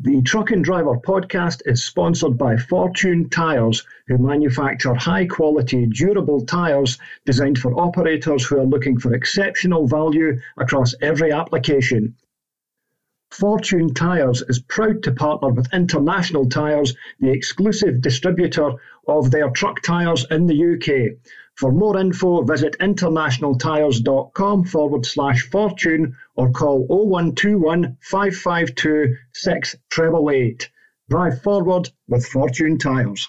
The Truck and Driver podcast is sponsored by Fortune Tyres, who manufacture high-quality, durable tyres designed for operators who are looking for exceptional value across every application. Fortune Tyres is proud to partner with International Tyres, the exclusive distributor of their truck tyres in the UK. For more info, visit internationaltyres.com/fortune or call 0121 552 6888. Drive forward with Fortune Tyres.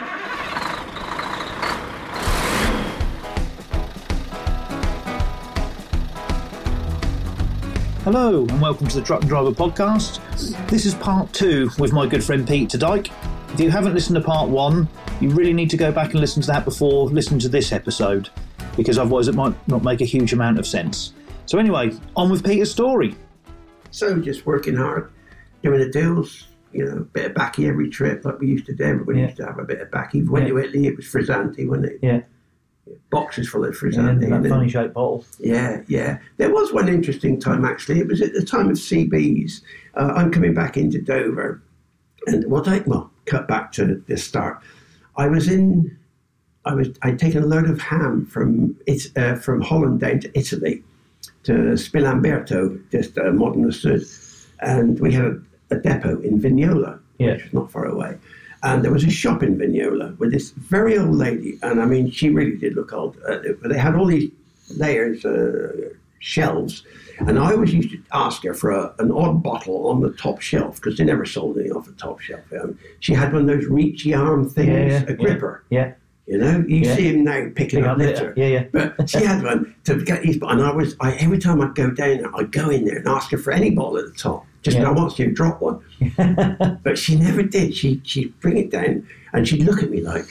Hello and welcome to the Truck and Driver podcast. This is part 2 with my good friend Peter Dyke. If you haven't listened to part 1, you really need to go back and listen to that before listening to this episode, because otherwise it might not make a huge amount of sense. So anyway, on with Peter's story. So just working hard, doing the deals, a bit of backy every trip like we used to do. Everybody used to have a bit of backy. When you Italy, it was frizzante, wasn't it? Yeah. Boxes full of frizzante. Yeah, that funny shaped bottle. Yeah. There was one interesting time, actually. It was at the time of CBs. I'm coming back into Dover. And cut back to the start. I'd taken a load of ham from Holland down to Italy, to Spilamberto, just modern as Sud. And we had a depot in Vignola, which was not far away. And there was a shop in Vignola with this very old lady, and I mean, she really did look old. They had all these layers, shelves, and I always used to ask her for an odd bottle on the top shelf, because they never sold any off the top shelf. She had one of those reachy arm things, a gripper. Yeah. You see him now picking up litter. Yeah. But she had one to get these, and every time I'd go down there, I'd go in there and ask her for any bottle at the top. I want you to drop one. But she never did. She'd bring it down and she'd look at me like,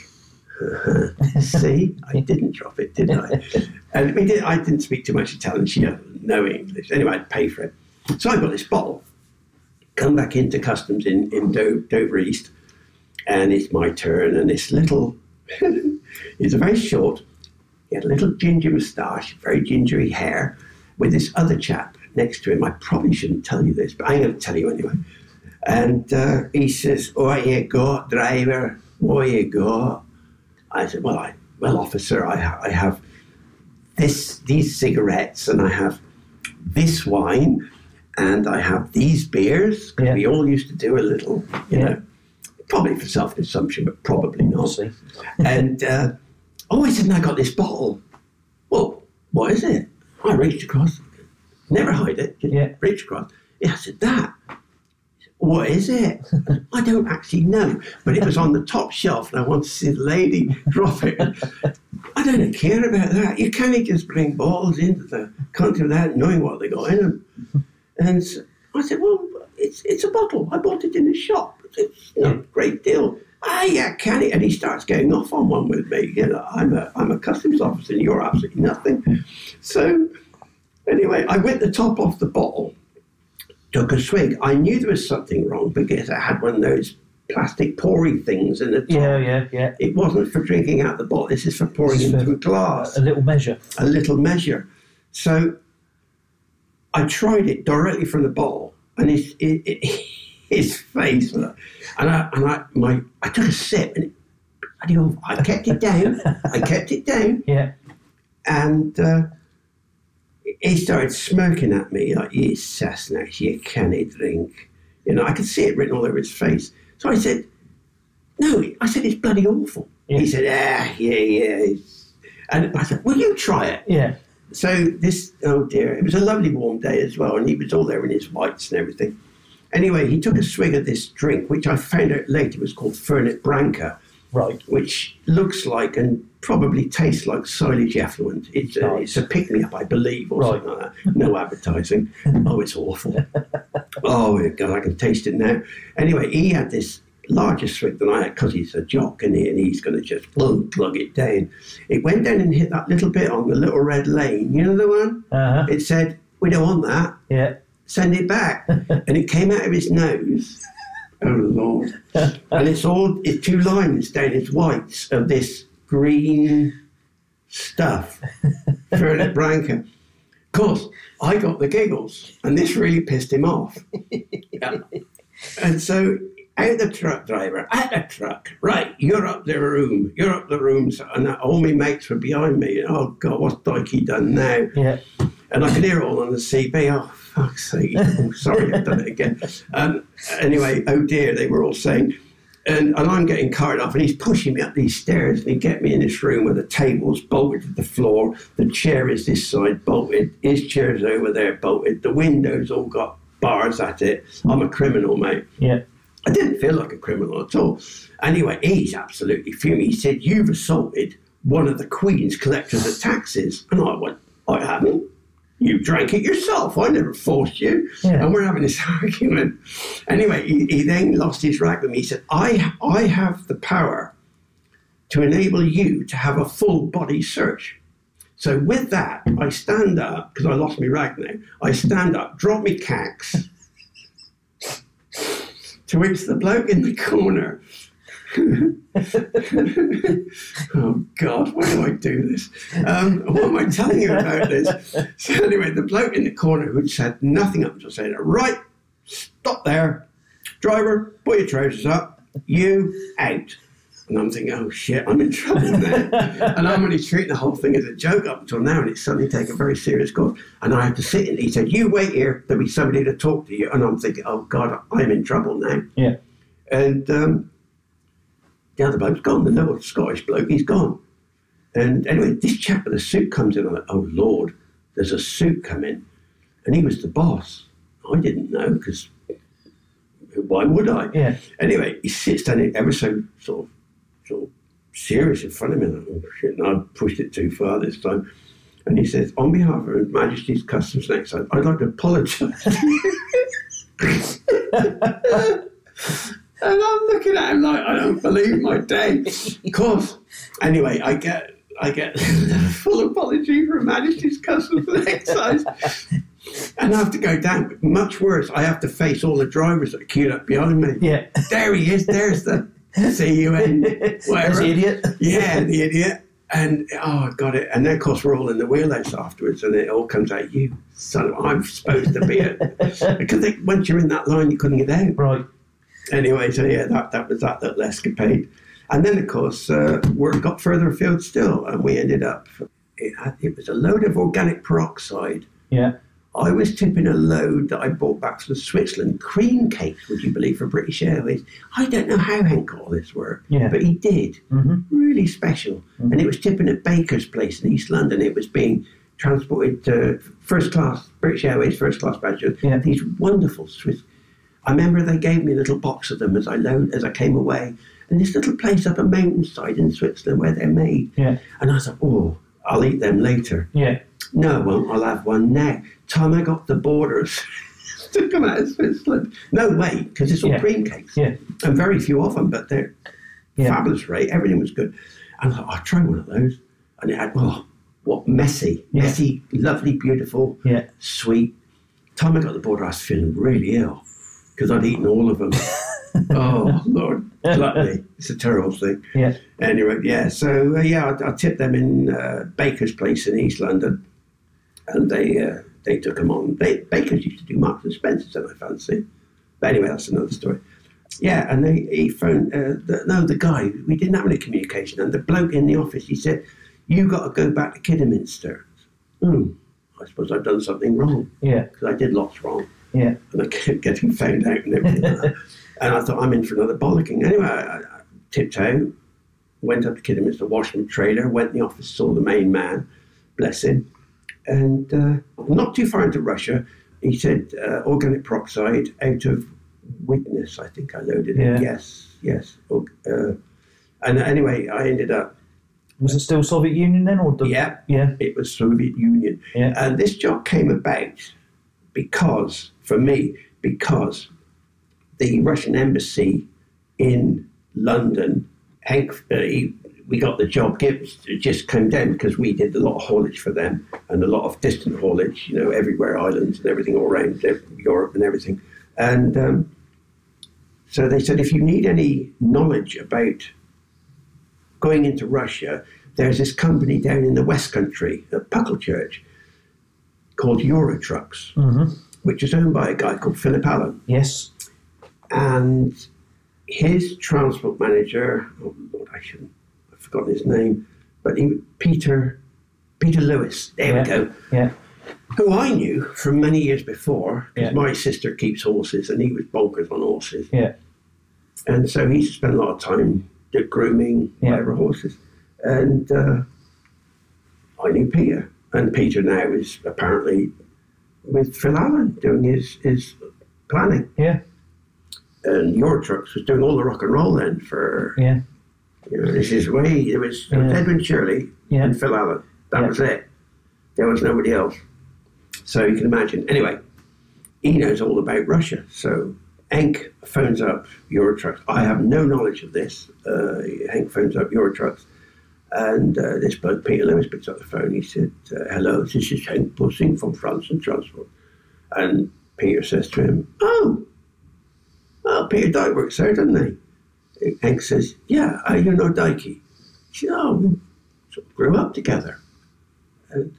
see, I didn't drop it, did I? And I didn't speak too much Italian. She doesn't know English. Anyway, I'd pay for it. So I got this bottle, come back into customs in Dover East, and it's my turn, and this little, he's very short, he had a little ginger moustache, very gingery hair, with this other chap next to him. I probably shouldn't tell you this, but I'm going to tell you anyway. And he says, "What you got, driver? What you got?" I said, well, officer, I have these cigarettes, and I have this wine, and I have these beers, because we all used to do a little, probably for self-consumption, but probably not. And, I said, and I got this bottle. Well, what is it? I reached across. Never hide it. Just reach across. Yeah, I said, that. What is it? I don't actually know. But it was on the top shelf, and I wanted to see the lady drop it. I don't care about that. You can't just bring bottles into the country without knowing what they got in them. And so I said, well, it's a bottle. I bought it in the shop. It's not a great deal. Yeah, can it? And he starts going off on one with me. I'm a customs officer, and you're absolutely nothing. So anyway, I went the top off the bottle, took a swig. I knew there was something wrong because I had one of those plastic pouring things in the top. Yeah. It wasn't for drinking out the bottle. This is for pouring into a glass. A little measure. So I tried it directly from the bottle, and his face, and I took a sip, and I kept it down. Yeah. And he started smirking at me like, "You Sassnach, you can't drink." I could see it written all over his face. So I said, "No," it's bloody awful. Yeah. He said, yeah. And I said, "Will you try it?" Yeah. So it was a lovely warm day as well, and he was all there in his whites and everything. Anyway, he took a swig of this drink, which I found out later was called Fernet Branca. Right. Which looks like and probably tastes like silage effluent. It's a pick-me-up, I believe, or something like that. No advertising. Oh, it's awful. Oh, God, I can taste it now. Anyway, he had this larger swig than I had because he's a jock, and he's going to just plug it down. It went down and hit that little bit on the little red lane. You know the one? Uh-huh. It said, "We don't want that. Yeah. Send it back." And it came out of his nose. Oh, Lord. And it's 2 lines down his whites of this green stuff. Fernet Branca. Of course, I got the giggles, and this really pissed him off. And so out the truck driver, at the truck, right, you're up the room. So, and all my mates were behind me. Oh, God, what's Dikey done now? Yeah. And I could hear it all on the CB. Oh, fuck's sake. Oh, sorry, I've done it again. Anyway, oh dear, they were all saying. And I'm getting carted off, and he's pushing me up these stairs, and he get me in this room where the table's bolted to the floor, the chair is this side bolted, his chair's over there bolted, the windows all got bars at it. I'm a criminal, mate. Yeah. I didn't feel like a criminal at all. Anyway, he's absolutely fuming. He said, "You've assaulted one of the Queen's collectors of taxes." And I went, "I haven't. You drank it yourself. I never forced you." Yeah. And we're having this argument. Anyway, he then lost his rag with me. He said, I have the power to enable you to have a full body search. So with that, I stand up, because I lost my rag now. I stand up, drop me cacks, to which the bloke in the corner, oh God, why do I do this? What am I telling you about this? So anyway, the bloke in the corner who'd said nothing up until saying, "Right, stop there. Driver, put your trousers up. You out." And I'm thinking, oh shit, I'm in trouble now. And I'm only treating the whole thing as a joke up until now, and it's suddenly taken a very serious course. And I have to sit in. He said, "You wait here, there'll be somebody to talk to you." And I'm thinking, oh God, I'm in trouble now. Yeah. And the other bloke's gone, the little Scottish bloke, he's gone. And anyway, this chap with a suit comes in. I'm like, oh Lord, there's a suit coming. And he was the boss. I didn't know, because why would I? Yeah. Anyway, he sits down ever so sort of serious in front of me. And oh shit, and I pushed it too far this time. And he says, "On behalf of Her Majesty's Customs and Excise, I'd like to apologise." And I'm looking at him like, I don't believe my day. Of course. Anyway, I get a full apology from Her Majesty's Customs and Excise. And I have to go down. Much worse, I have to face all the drivers that are queued up behind me. Yeah. There he is. There's the CUN. There's the idiot. Yeah, the idiot. And, oh, I got it. And then, of course, we're all in the wheelhouse afterwards, and it all comes out, "You son of, I'm supposed to be it." Because once you're in that line, you couldn't get out. Right. Anyway, so yeah, that was that little escapade. And then, of course, word got further afield still, and we ended up, it was a load of organic peroxide. Yeah. I was tipping a load that I brought back from Switzerland, cream cakes, would you believe, for British Airways. I don't know how Hank got all this work, but he did. Mm-hmm. Really special. Mm-hmm. And it was tipping at Baker's Place in East London. It was being transported to first class, British Airways first class passengers. Yeah. These wonderful Swiss. I remember they gave me a little box of them as I came away. And this little place up a mountainside in Switzerland where they're made. Yeah. And I thought, oh, I'll eat them later. Yeah. No, I won't. I'll have one now. Time I got the borders to come out of Switzerland. No way, because it's all cream cakes. Yeah. And very few of them, but they're fabulous rate. Everything was good. And I thought, I'll try one of those. And it had, messy. Yeah. Messy, lovely, beautiful, sweet. Time I got the border, I was feeling really ill because I'd eaten all of them. Oh, Lord, gluttony. It's a terrible thing. Yeah. Anyway, so, I tipped them in Baker's Place in East London. And they took them on. Baker's used to do Marks and Spencer's, and I fancy. But anyway, that's another story. Yeah, and he phoned, the guy, we didn't have any communication. And the bloke in the office, he said, "You got to go back to Kidderminster." I suppose I've done something wrong. Yeah. Because I did lots wrong. Yeah. And I kept getting found out and everything like that. And I thought, I'm in for another bollocking. Anyway, I tipped out, went up to Kidderminster, washed my trailer, went in the office, saw the main man, bless him. And not too far into Russia, he said, organic peroxide out of Widnes, I think I loaded it. Yes. And anyway, I ended up... Was it still Soviet Union then? Yeah, it was Soviet Union. Yeah. And this job came about because the Russian embassy in London, we got the job, it just came down because we did a lot of haulage for them and a lot of distant haulage, everywhere, islands and everything all around Europe and everything. And so they said, if you need any knowledge about going into Russia, there's this company down in the West Country at Pucklechurch called Eurotrucks, which is owned by a guy called Philip Allen. Yes. And his transport manager, oh Lord, I've forgotten his name, but Peter Lewis, there we go. Yeah. Who I knew from many years before, because Yeah. my sister keeps horses and he was bonkers on horses. Yeah. And so he used to spend a lot of time grooming whatever horses. And I knew Peter. And Peter now is apparently with Phil Allen doing his planning. Yeah. And Your Trucks was doing all the rock and roll then for, this is way, it was Edwin Shirley and Phil Allen. That was it. There was nobody else. So you can imagine. Anyway, he knows all about Russia. So Henk phones up Your Trucks. I have no knowledge of this. Henk phones up Your Trucks. And this bloke, Peter Lewis, picks up the phone. He said, hello, this is Henk Bussing from France and Transport. And Peter says to him, oh, Peter Dyke works there, doesn't he? Henk says, yeah, you know Dykey. He said, we sort of grew up together. And,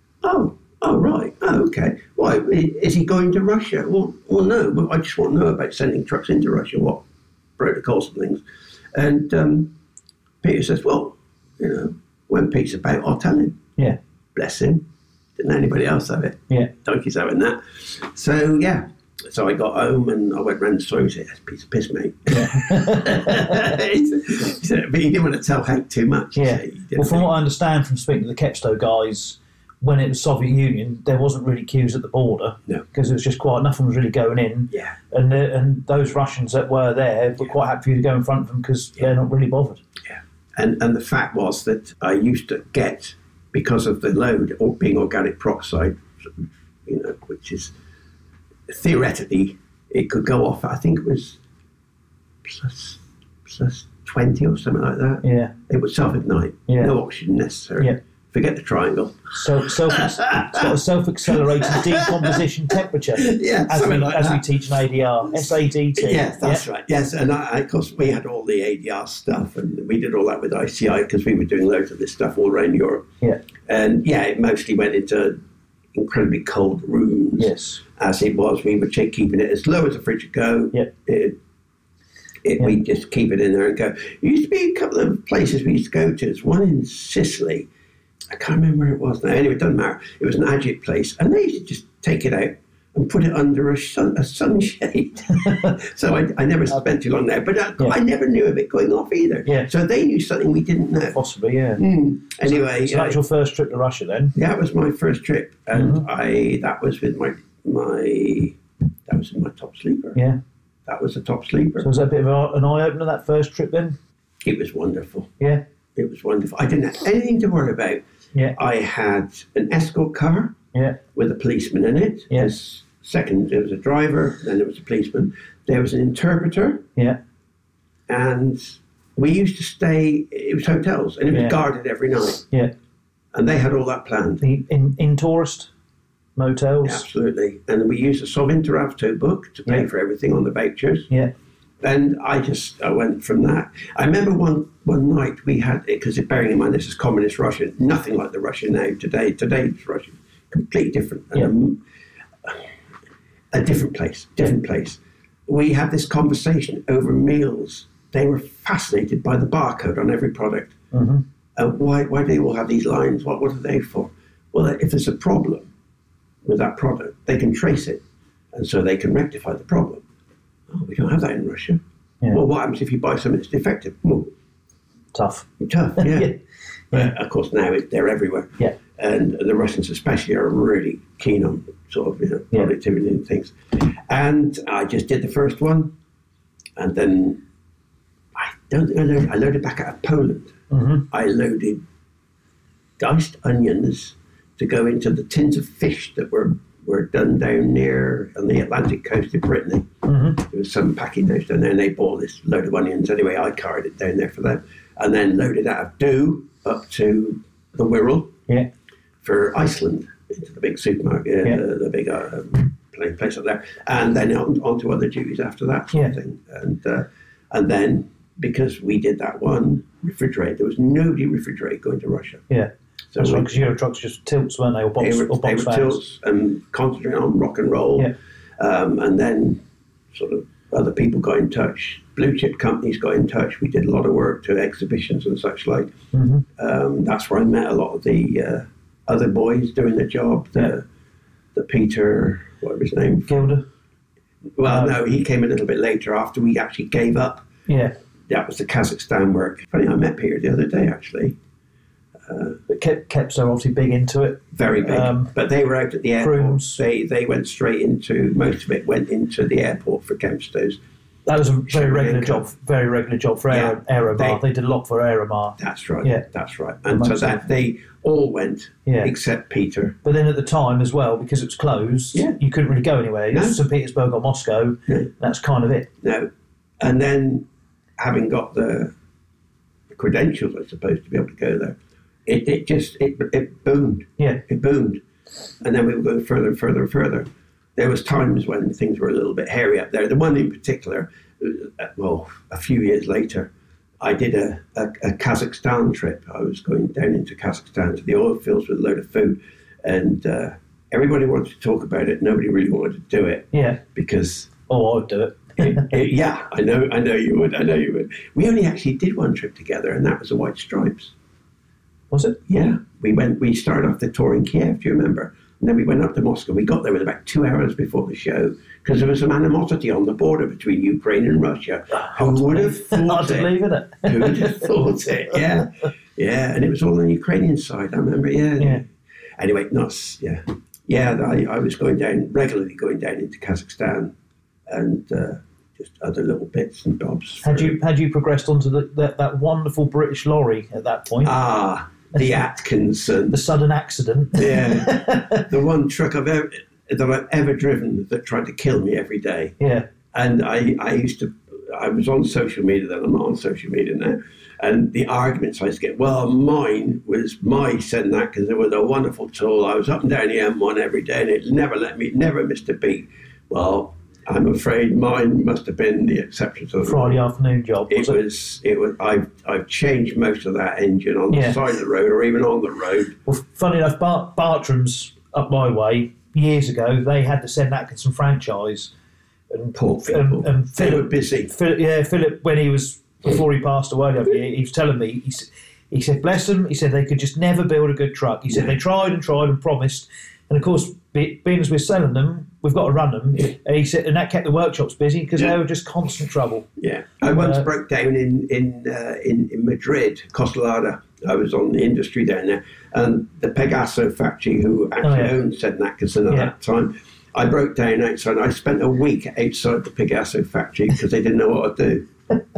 right. Oh, okay. Why, is he going to Russia? Well, no, but I just want to know about sending trucks into Russia, what protocols and things. And Peter says, well, when Pete's about, I'll tell him. Yeah. Bless him. Didn't know anybody else have it. Yeah. Donkey's having that. So, yeah. So I got home and I went round the store and said, that's a piece of piss, mate. Yeah. He said, but he didn't want to tell Hank too much. Yeah. Well, from what I understand from speaking to the Kepsto guys, when it was Soviet Union, there wasn't really queues at the border. No. Because it was just quiet. Nothing was really going in. Yeah. And those Russians that were there were quite happy for you to go in front of them because they're not really bothered. Yeah. And the fact was that I used to get, because of the load or being organic peroxide, which is theoretically, it could go off, I think it was plus 20 or something like that. Yeah. It would self-ignite. Yeah. No oxygen necessary. Yeah. Forget the triangle. It's got a self-accelerating decomposition temperature. Yeah, as we we teach in ADR. SADT. Yes, that's right. Yes, and of course we had all the ADR stuff, and we did all that with ICI because we were doing loads of this stuff all around Europe. Yeah. And it mostly went into incredibly cold rooms. Yes. As it was, we were keeping it as low as the fridge would go. Yeah. We just keep it in there and go. There used to be a couple of places we used to go to. There's one in Sicily. I can't remember where it was now. Anyway, it doesn't matter. It was an agate place. And they used to just take it out and put it under a sunshade. So I never spent too long there. But I never knew of it going off either. Yeah. So they knew something we didn't know. Possibly, yeah. Anyway. So that's your first trip to Russia then? Yeah, that was my first trip. And that was with that was in my top sleeper. Yeah. That was a top sleeper. So was that a bit of an eye-opener, that first trip then? It was wonderful. Yeah. It was wonderful. I didn't have anything to worry about. Yeah. I had an escort car with a policeman in it. Yeah. Second, there was a driver, then there was a policeman. There was an interpreter. Yeah. And we used to stay, it was hotels, and it was guarded every night. Yeah. And they had all that planned. In tourist motels? Absolutely. And we used a Sovinter book to pay for everything on the vouchers. Yeah. And I went from that. I remember one night we had, because bearing in mind this is communist Russia, nothing like the Russia now today. Today's Russia, completely different. And a different place. We had this conversation over meals. They were fascinated by the barcode on every product. Why do they all have these lines? What are they for? Well, if there's a problem with that product, they can trace it, and so they can rectify the problem. Oh, we don't have that in Russia. Yeah. Well, what happens if you buy something that's defective? Well, tough, yeah. But of course, now they're everywhere. Yeah. And the Russians especially are really keen on sort of productivity and things. And I just did the first one, and then I loaded back out of Poland. I loaded diced onions to go into the tins of fish that were done down near on the Atlantic coast of Brittany. There was some packing house down there, and they bought this load of onions. Anyway, I carried it down there for them, and then loaded out of Do up to the Wirral for Iceland, into the big supermarket, the big place up there, and then on to other duties after that sort of thing. And then, because we did that one, refrigerate, there was nobody refrigerate going to Russia. Yeah. So that's right, because Euro trucks just tilts, weren't they? Or box, they were tilts and concentrating on rock and roll. Yeah. And then sort of other people got in touch. Blue chip companies got in touch. We did a lot of work to exhibitions and such like. That's where I met a lot of the other boys doing the job. The Peter, whatever his name, Gilder. Well, no, he came a little bit later after we actually gave up. Yeah. That was the Kazakhstan work. Funny, I met Peter the other day, actually. But Kepso are obviously big into it. Very big. But they were out at the airport. Crooms. They went straight into, most of it went into the airport for Kempstos. That was a very regular job for Aeromar. They did a lot for Aeromar. That's right. Yeah. That's right. And so that they all went, except Peter. But then at the time as well, because it was closed, you couldn't really go anywhere. It was St. Petersburg or Moscow. No. That's kind of it. No. And then, having got the credentials, I suppose, to be able to go there, it boomed. Yeah. It boomed. And then we were going further and further and further. There was times when things were a little bit hairy up there. The one in particular, a few years later, I did a Kazakhstan trip. I was going down into Kazakhstan to the oil fields with a load of food, and everybody wanted to talk about it. Nobody really wanted to do it. Yeah. Because I would do it. Yeah, I know you would. We only actually did one trip together, and that was the White Stripes. Was it? Yeah. We started off the tour in Kiev. Do you remember? And then we went up to Moscow. We got there with about 2 hours before the show because there was some animosity on the border between Ukraine and Russia. Who would have thought it? Who would have thought it? Yeah. Yeah, and it was all on the Ukrainian side, I remember. Yeah. Anyway, I was regularly going down into Kazakhstan and just other little bits and bobs. Had you progressed onto that wonderful British lorry at that point? The Atkinson. The sudden accident. Yeah. The one truck I've ever driven that tried to kill me every day. Yeah. And I was on social media then, I'm not on social media now. And the arguments I used to get, mine was my Seddon Atkinson. It was a wonderful tool. I was up and down the M1 every day and it never missed a beat. Well, I'm afraid mine must have been the exception to the Friday afternoon job. It was. I've changed most of that engine on the side of the road or even on the road. Well, funny enough, Bartram's up my way years ago. They had the Seddon Atkinson franchise, and poor people. And Philip, they were busy. Philip, before he passed away, he was telling me. He said, bless them. He said they could just never build a good truck. He said they tried and promised, and of course, being as we're selling them, we've got to run them. Yeah. And he said, and that kept the workshops busy because they were just constant trouble. Yeah, I once broke down in Madrid, Costelada. I was on the industry down there, and the Pegaso factory, who actually owned Seddon Atkinson at that time, I broke down outside. I spent a week outside the Pegaso factory because they didn't know what to do.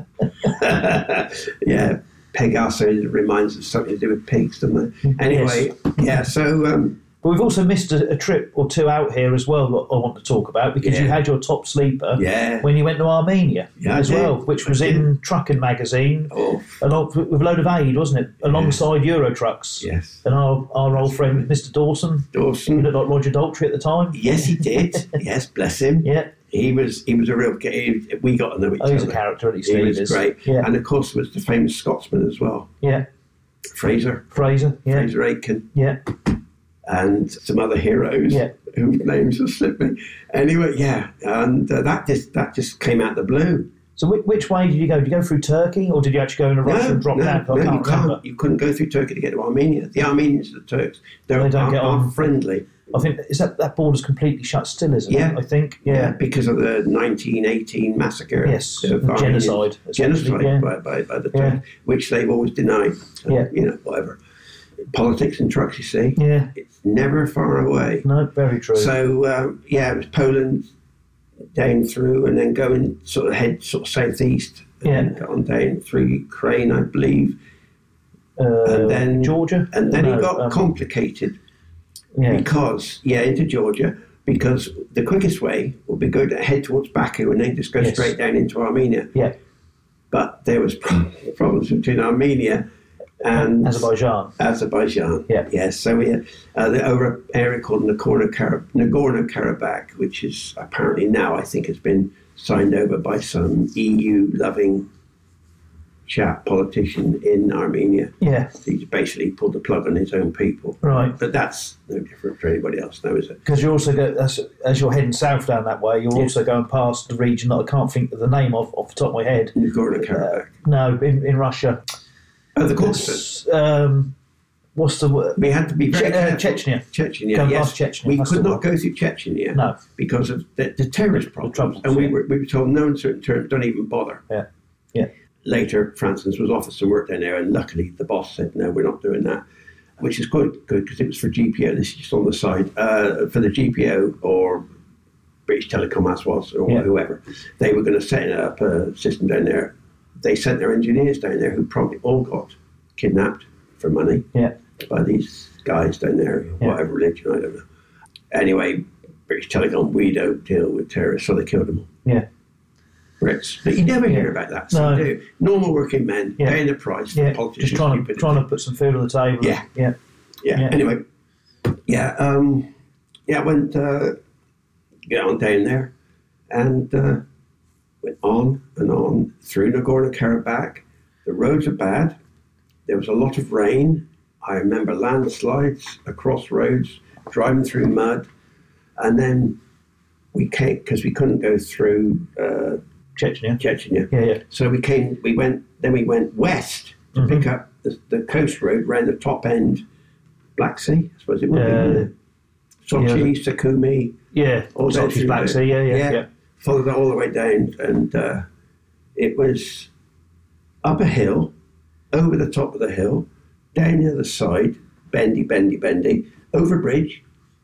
Yeah, Pegaso reminds us of something to do with pigs, doesn't it? Anyway, so. But we've also missed a trip or two out here as well that I want to talk about because you had your top sleeper when you went to Armenia as well, which was in Trucking magazine, along with a load of aid, wasn't it? Alongside Euro Trucks. Yes. And our old friend, Mr. Dawson. He looked like Roger Daltrey at the time. Yes, he did. Yes, bless him. Yeah. He was a real... We got to know each other. He was a character, at least. He was great. Yeah. And, of course, was the famous Scotsman as well. Yeah. Fraser Aitken. Yeah. And some other heroes whose names have slipped me. Anyway, and that just came out of the blue. So which way did you go? Did you go through Turkey, or did you actually go in a Russia and drop down? No, you couldn't go through Turkey to get to Armenia. The Armenians are the Turks. They don't get on friendly. I think that border's completely shut still, isn't it? I think. Yeah, because of the 1918 massacre. Yes, genocide. Genocide by the Turks, which they've always denied. So, whatever. Politics and trucks, you see. Yeah. It's never far away. No, very true. So, it was Poland down through and then going head southeast and on down through Ukraine, I believe. And then Georgia. And then it got complicated because, into Georgia, because the quickest way would be go to head towards Baku and then just go straight down into Armenia. Yeah. But there was problems between Armenia and Azerbaijan. Yeah. Yes. So we had over an area called Nagorno-Karabakh, which is apparently now, I think, has been signed over by some EU-loving chap, politician in Armenia. Yeah. He's basically pulled the plug on his own people. Right. But that's no different for anybody else now, is it? Because you also go, as you're heading south down that way, you're also going past the region that I can't think of the name of off the top of my head. Nagorno-Karabakh. No, in Russia. Oh, the Caucasus. What's the word? We had to be very careful. Chechnya. Chechnya, Going yes. past Chechnya, We that's could the not go through Chechnya No. because of the terrorist problems. troubles, and we yeah. were told no uncertain terms, don't even bother. Yeah. Yeah. Later, Francis was offered some work down there, and luckily the boss said, no, we're not doing that, which is quite good because it was for GPO. This is just on the side. For the GPO or British Telecom as was, or whoever, they were going to set up a system down there. They sent their engineers down there who probably all got kidnapped for money by these guys down there, whatever religion, I don't know. Anyway, British Telecom, we don't deal with terrorists, so they killed them all. Yeah. Brits. But you never hear about that. So No. you do. Normal working men paying the price for politicians. Just trying to put some food on the table. Yeah. Anyway, I went get on down there and went on and on through Nagorno-Karabakh. The roads are bad. There was a lot of rain. I remember landslides across roads, driving through mud, and then we came because we couldn't go through Chechnya. Yeah. So we went west to pick up the coast road around the top end, Black Sea, I suppose it would be. Sochi, Sukhumi. Yeah. All down Sochi's through Black there. Sea. Yeah. Followed it all the way down, and it was up a hill, over the top of the hill, down the other side, bendy, over a bridge,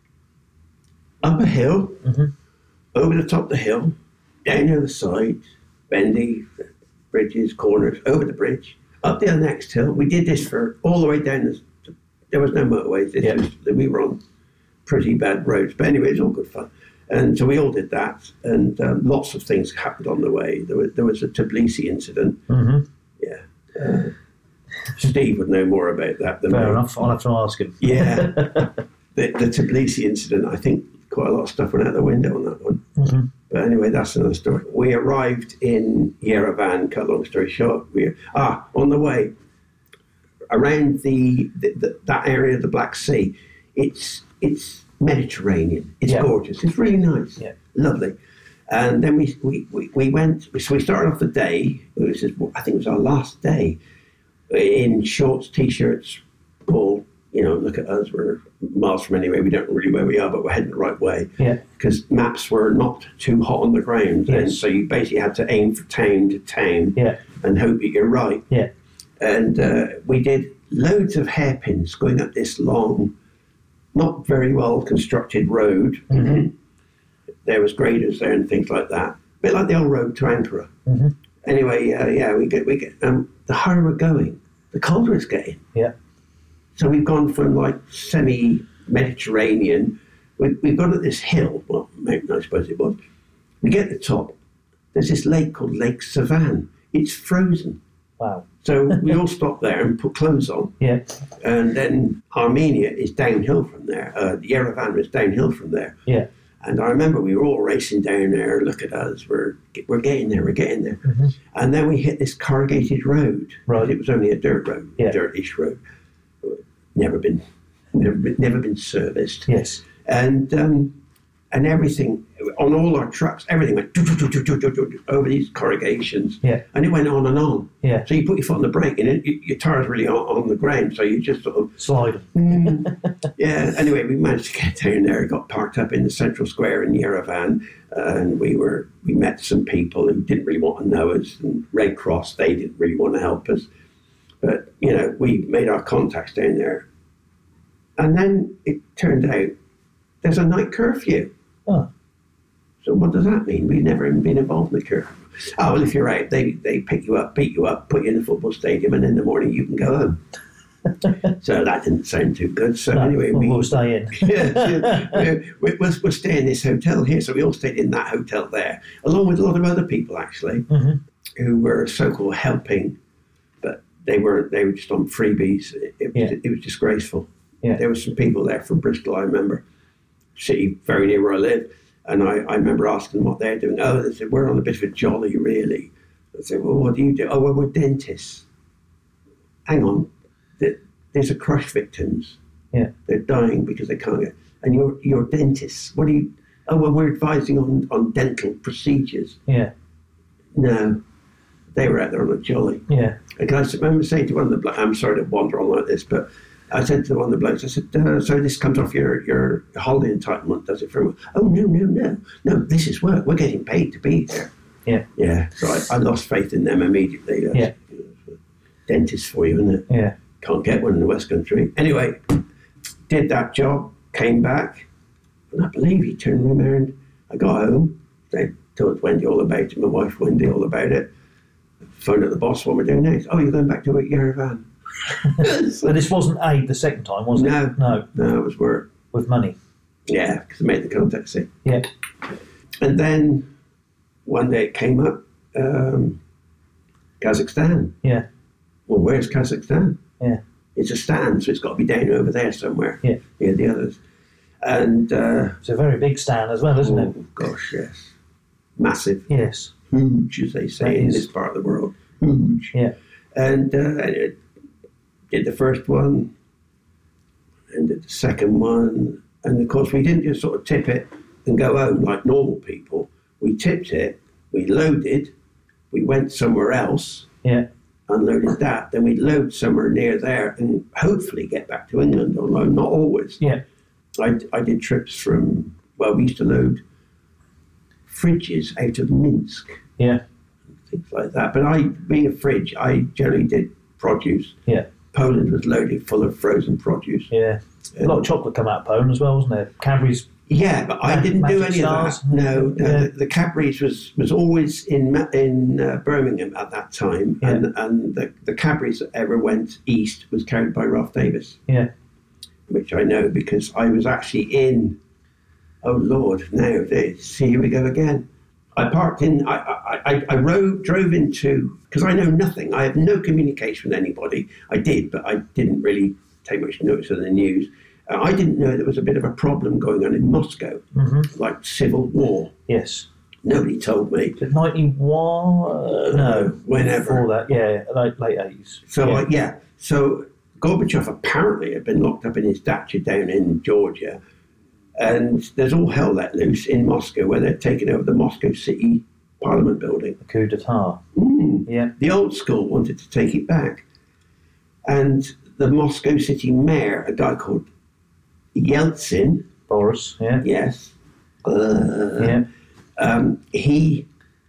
up a hill, over the top of the hill, down the other side, bendy, bridges, corners, over the bridge, up the next hill. We did this for all the way down. There was no motorways. We were on pretty bad roads. But anyway, it was all good fun. And so we all did that. And lots of things happened on the way. There was a Tbilisi incident. Yeah. Steve would know more about that than me. Fair enough. I'll have to ask him. Yeah. The Tbilisi incident, I think quite a lot of stuff went out the window on that one. But anyway, that's another story. We arrived in Yerevan, cut long story short. On the way, around that area of the Black Sea, it's Mediterranean. It's gorgeous. It's really nice. Yeah. Lovely. And then we went, so we started off the day, I think it was our last day, in shorts, T-shirts, all, look at us, we're miles from anywhere, we don't know really where we are, but we're heading the right way. Yeah. Because maps were not too hot on the ground, and so you basically had to aim for town to town and hope that you're right. Yeah. And we did loads of hairpins going up this long, not very well constructed road. There was graders there and things like that, a bit like the old road to Ankara. Anyway, we get the higher we're going, the colder it's getting. Yeah. So we've gone from like semi-Mediterranean. We've gone at this hill, well, mountain I suppose it was. We get to the top. There's this lake called Lake Savan. It's frozen. Wow. So we all stopped there and put clothes on. Yeah. And then Armenia is downhill from there. Yerevan is downhill from there. Yeah. And I remember we were all racing down there. Look at us, we're getting there, And then we hit this corrugated road. Right. It was only a dirt road, dirtish road. Never been serviced. Yes. And everything on all our trucks, everything went over these corrugations. Yeah. And it went on and on. Yeah. So you put your foot on the brake and your tire's really on the ground, so you just sort of slide. Yeah. Anyway, we managed to get down there, got parked up in the central square in Yerevan, and we met some people who didn't really want to know us, and Red Cross, they didn't really want to help us. But, we made our contacts down there. And then it turned out there's a night curfew. Oh. So what does that mean? We've never even been involved in the curfew. Oh, well, if you're out, they pick you up, beat you up, put you in the football stadium, and in the morning you can go home. So that didn't sound too good. So anyway, we'll stay in. We'll stay in this hotel here. So we all stayed in that hotel there, along with a lot of other people, actually, who were so-called helping, but they weren't. They were just on freebies. It was disgraceful. Yeah. There were some people there from Bristol, I remember, city very near where I live, and I remember asking them what they're doing. Oh, they said, we're on a bit of a jolly, really. I said, well, what do you do? Oh, well, we're dentists. Hang on. There's a crush victims. Yeah. They're dying because they can't get... And you're dentists. What do you... Oh, well, we're advising on dental procedures. Yeah. No. They were out there on a jolly. Yeah. Because I remember saying to one of the blokes, I'm sorry to wander on like this, but I said to one of the blokes, I said, so this comes off your holiday entitlement, does it for a... Oh, no. No, this is work. We're getting paid to be there. Yeah. Yeah. So I lost faith in them immediately. Yeah. Dentist for you, isn't it? Yeah. Can't get one in the West Country. Anyway, did that job, came back, and I believe he turned me around. I got home, I told Wendy all about it, my wife Wendy all about it. Phoned up the boss, what we're doing next? Oh, you're going back to work Yerevan. But this wasn't aid the second time, was it? No, it was work. With money? Yeah, because I made the contact, see. Yeah. And then one day it came up, Kazakhstan. Yeah. Well, where's Kazakhstan? Yeah. It's a stand, so it's got to be down over there somewhere. Yeah. Near the others. And... it's a very big stand as well, isn't it? Oh, gosh, yes. Massive. Yes. Huge, as they say in this part of the world. Huge. Yeah. And did the first one, and did the second one. And, of course, we didn't just sort of tip it and go home like normal people. We tipped it, we loaded, we went somewhere else. Yeah. Unloaded that, then we'd load somewhere near there and hopefully get back to England, although not always. Yeah. I did trips from, well, we used to load fridges out of Minsk. Yeah. Things like that. But being a fridge, I generally did produce. Yeah. Poland was loaded full of frozen produce. Yeah. A lot of chocolate come out of Poland as well, wasn't there? Cadbury's. Yeah, but I didn't do any Stars. of that. No, Yeah. the Cadbury's was always in Birmingham at that time, Yeah. and the Cadbury's that ever went east was carried by Ralph Davis. Yeah. Which I know because I was actually in. Oh Lord! Now see, here we go again. I parked in. I drove into, because I know nothing. I have no communication with anybody. I did, but I didn't really take much notice of the news. I didn't know there was a bit of a problem going on in Moscow, like civil war. Yes. Nobody told me. 91? No. Whenever. Before that, yeah, late 80s. So, so Gorbachev apparently had been locked up in his dacha down in Georgia, and there's all hell let loose in Moscow where they're taking over the Moscow City Parliament building. The coup d'etat. Yeah. The old school wanted to take it back. And the Moscow City mayor, a guy called Yeltsin. Boris, yeah. Yes. Yeah. He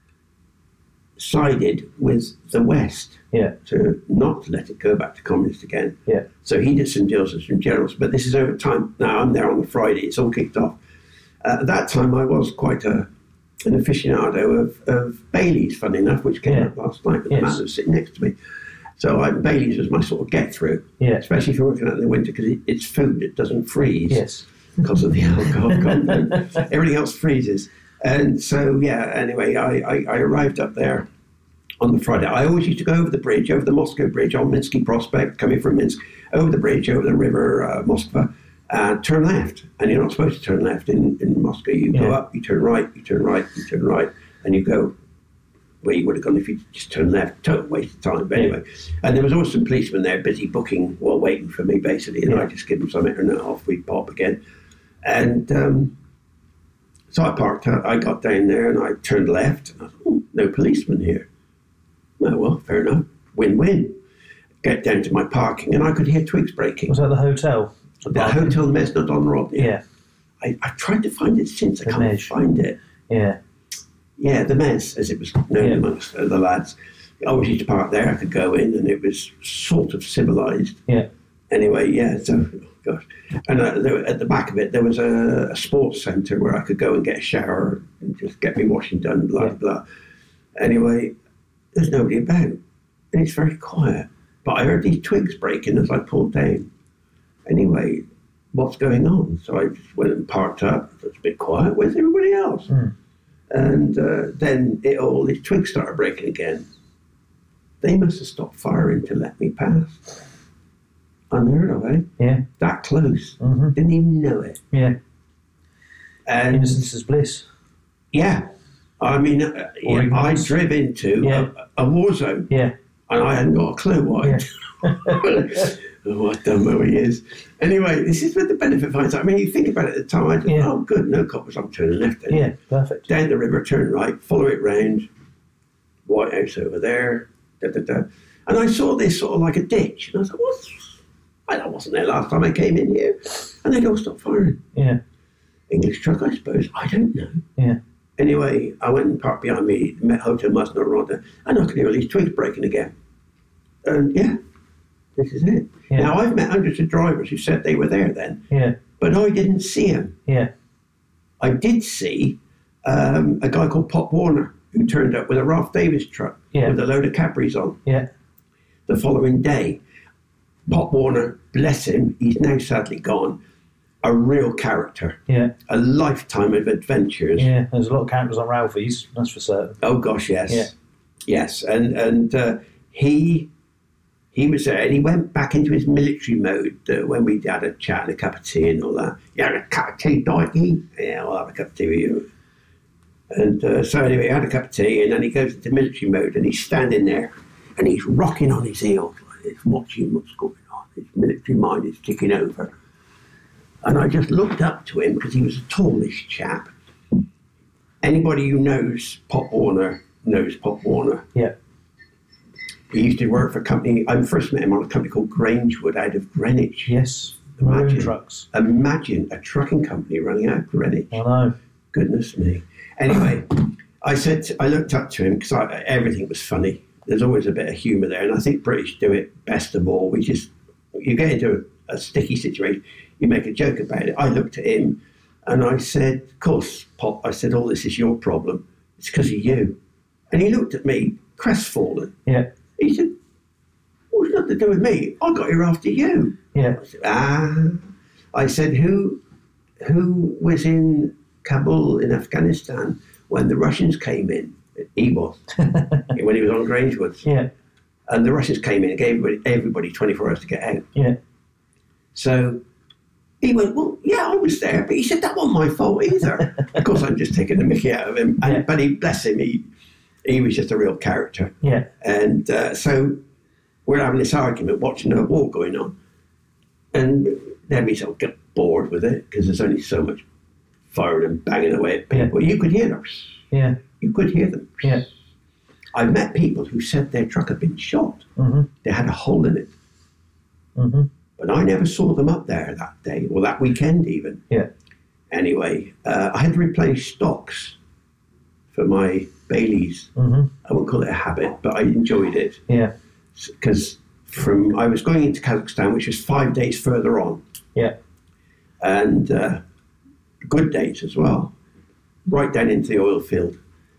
sided with the West to not let it go back to communist again. Yeah. So he did some deals with some generals, but this is over time. Now I'm there on the Friday, it's all kicked off. At that time I was quite an aficionado of Bailey's, funny enough, which came up last night with the man that was sitting next to me. So Bailey's was my sort of get-through, especially if you're working out in the winter, because it's food, it doesn't freeze. Yes. Because of the alcohol content. Everything else freezes. And so, anyway, I arrived up there on the Friday. I always used to go over the bridge, over the Moscow Bridge on Minsky Prospect, coming from Minsk, over the bridge, over the river Moskva, turn left. And you're not supposed to turn left in Moscow. You go up, you turn right, you turn right, you turn right, and you go where you would have gone if you just turned left. Total waste of time. But anyway, and there was always some policemen there busy booking while waiting for me, basically, and I just give them some internet off, we'd pop again. And so I parked out, I got down there and I turned left. And I thought, no policeman here. Oh, well, fair enough. Win-win. Get down to my parking and I could hear twigs breaking. Was that the hotel? The Hotel Mesna Don Rodney. Yeah. I've tried to find it since. I can't find it. Yeah. Yeah, the Mez, as it was known amongst the lads. I always used to park there. I could go in and it was sort of civilised. Yeah. Anyway, so, gosh. And at the back of it, there was a sports centre where I could go and get a shower and just get me washing done, blah, blah. Anyway, there's nobody about. And it's very quiet. But I heard these twigs breaking as I pulled down. Anyway, what's going on? So I just went and parked up. It's a bit quiet. Where's everybody else? And then these twigs started breaking again. They must have stopped firing to let me pass. Unheard of, eh? Yeah. That close. Didn't even know it. Yeah. And innocence is bliss. Yeah. I mean, I drove into a war zone, and I hadn't got a clue why. Oh, I don't know who he is. Anyway, this is where the benefit finds out. I mean, you think about it at the time, I just, oh, good, no coppers, I'm turning left then. Yeah, perfect. Down the river, turn right, follow it round, White House over there, And I saw this sort of like a ditch, and I thought, what? I wasn't there last time I came in here. And they'd all stopped firing. Yeah. English truck, I suppose. I don't know. Yeah. Anyway, I went and parked behind me, met Hotel Musnor Ronda, and I could hear all these twigs breaking again. And this is it. Yeah. Now, I've met hundreds of drivers who said they were there then, but I didn't see them. Yeah. I did see a guy called Pop Warner who turned up with a Ralph Davis truck with a load of Capris on the following day. Pop Warner, bless him, he's now sadly gone. A real character. Yeah. A lifetime of adventures. Yeah, there's a lot of characters on Ralphie's, that's for certain. Oh, gosh, yes. Yeah. Yes, and he was there, and he went back into his military mode when we had a chat and a cup of tea and all that. You had a cup of tea, Dikey? Yeah, I'll have a cup of tea with you. And so anyway, he had a cup of tea, and then he goes into military mode, and he's standing there, and he's rocking on his heels, like this, watching what's going on. His military mind is ticking over. And I just looked up to him because he was a tallish chap. Anybody who knows Pop Warner knows Pop Warner. Yeah. He used to work for a company. I first met him on a company called Grangewood out of Greenwich. Yes, the maroon trucks. Imagine a trucking company running out of Greenwich. I know. Goodness me. Anyway, I looked up to him because everything was funny. There's always a bit of humour there, and I think British do it best of all. You get into a sticky situation, you make a joke about it. I looked at him and I said, of course, Pop, I said, all this is your problem. It's because of you. And he looked at me, crestfallen. Yeah. He said, well, it's nothing to do with me. I got here after you. Yeah. I said, I said, who was in Kabul in Afghanistan when the Russians came in? He was. When he was on Grangewood. Yeah. And the Russians came in and gave everybody 24 hours to get out. Yeah. So he went, well, yeah, I was there. But he said, that wasn't my fault either. Of course, I'm just taking the mickey out of him. But bless him, he was just a real character. Yeah. And so we're having this argument, watching a war going on. And then we sort of get bored with it because there's only so much firing and banging away at people. You could hear them. Yeah. You could hear them. Yeah. I've met people who said their truck had been shot. Mm-hmm. They had a hole in it. Mm-hmm. But I never saw them up there that day, or that weekend even. Yeah. Anyway, I had to replenish stocks for my Baileys. Mm-hmm. I won't call it a habit, but I enjoyed it. Yeah. Because I was going into Kazakhstan, which was 5 days further on. Yeah. And good days as well, right down into the oil field.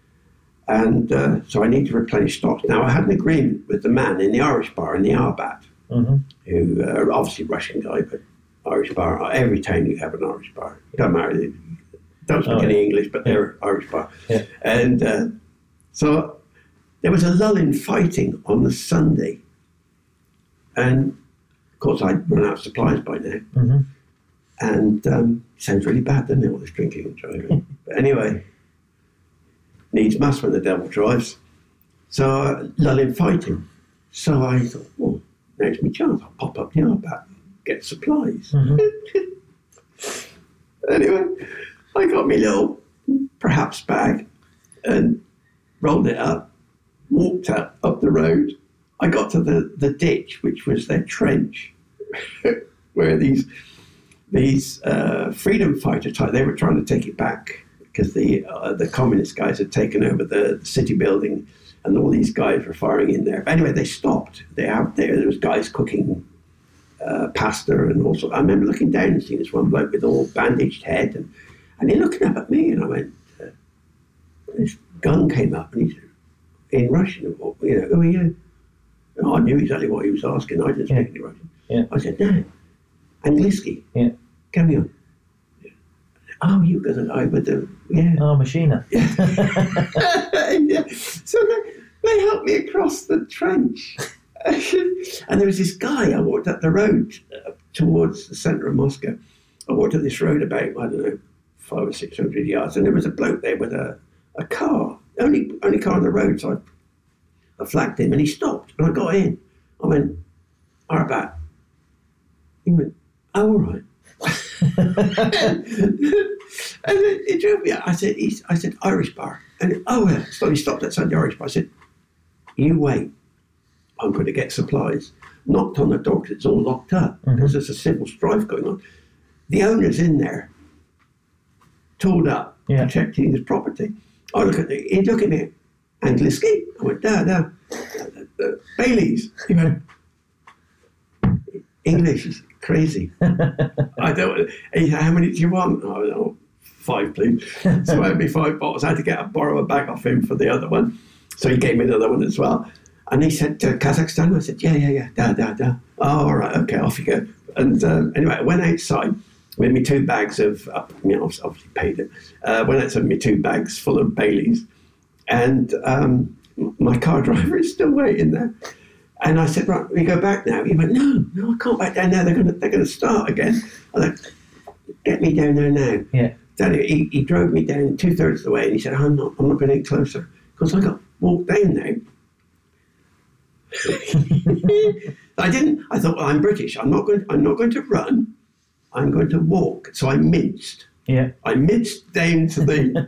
And so I need to replenish stocks. Now, I had an agreement with the man in the Irish bar in the Arbat, who obviously Russian guy, but Irish bar. Every town you have an Irish bar. It doesn't matter. They don't speak any English, but they're Irish bar. Yeah. And so there was a lull in fighting on the Sunday. And, of course, I'd run out of supplies by now. Mm-hmm. And sounds really bad, doesn't it, all this drinking and driving? But anyway, needs must when the devil drives. So lull in fighting. So I thought, well, now's my chance. I'll pop up the Arbat and get supplies. Mm-hmm. Anyway, I got my little perhaps bag and rolled it up, walked up the road. I got to the ditch, which was their trench, where these freedom fighter type, they were trying to take it back because the communist guys had taken over the city building, and all these guys were firing in there. But anyway, they stopped. They out there was guys cooking pasta and all sorts. I remember looking down and seeing this one bloke with all bandaged head, and he looking up at me, and I went, this gun came up, and he said, in Russian, who are you? And I knew exactly what he was asking. I didn't speak any Russian. Yeah. I said, no, Angliski. Yeah. Carry on. Yeah. Oh, you got the guy with the, Oh, Machina. Yeah. Yeah. So they helped me across the trench. And there was this guy, I walked up the road towards the centre of Moscow. I walked up this road about, 500 or 600 yards, and there was a bloke there with a car. only car on the road, so I flagged him, and he stopped, and I got in. I went, Arbat. He went, oh, all right. and he drove me out. I said, Irish bar. And so he stopped outside the Irish bar. I said, you wait. I'm going to get supplies. Knocked on the door because it's all locked up because there's a civil strife going on. The owner's in there, tooled up, protecting his property. He'd look at me, Angliski. I went, no. Bailey's. He went, English is crazy. I don't. He said, how many do you want? I don't know, 5, please. So I had me 5 bottles. I had to borrow a bag off him for the other one. So he gave me another one as well. And he said, Kazakhstan? I said, yeah. Da. Oh, all right, okay, off you go. And anyway, I went outside with me 2 bags of, obviously paid it. Went outside with me 2 bags full of Baileys. And my car driver is still waiting there. And I said, right, we go back now. He went, no, I can't back down now. They're going to start again. I was like, get me down there now. Yeah. Then he drove me down 2/3 of the way, and he said, I'm not going any closer because I got walked down now. I didn't. I thought, well, I'm British. I'm not going to run. I'm going to walk. So I minced. Yeah. I minced down to the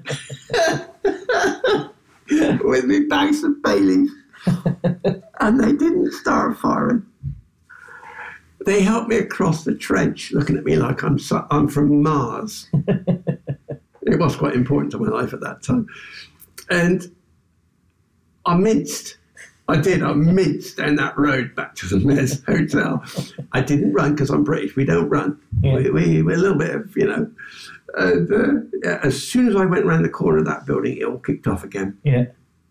with me bags of Baileys. And they didn't start firing. They helped me across the trench, looking at me like I'm from Mars. It was quite important to my life at that time. And I minced. I minced down that road back to the Mez Hotel. I didn't run because I'm British. We don't run. Yeah. We're a little bit of, And, as soon as I went around the corner of that building, it all kicked off again. Yeah.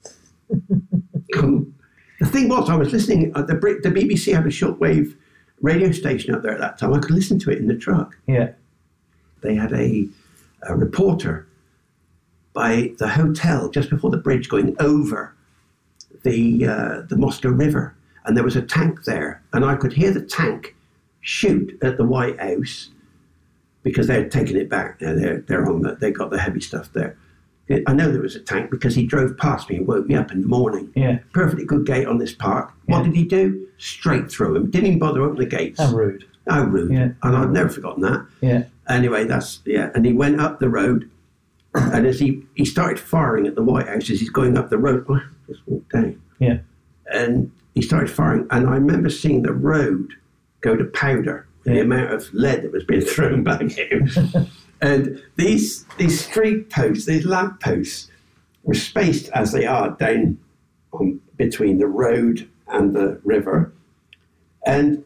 The thing was, I was listening. The BBC had a shortwave radio station up there at that time. I could listen to it in the truck. Yeah. They had a reporter by the hotel just before the bridge going over the Moscow River, and there was a tank there, and I could hear the tank shoot at the White House because they're taking it back. They're on they got the heavy stuff there. I know there was a tank because he drove past me and woke me up in the morning. Yeah. Perfectly good gate on this park. Yeah. What did he do? Straight through him. Didn't even bother opening the gates. How rude. Yeah. And I've never forgotten that. Yeah. Anyway, and he went up the road, and as he started firing at the White House as he's going up the road, I just walked down. Yeah. And he started firing, and I remember seeing the road go to powder with the amount of lead that was being thrown back at him. And these street posts, these lamp posts, were spaced as they are down between the road and the river. And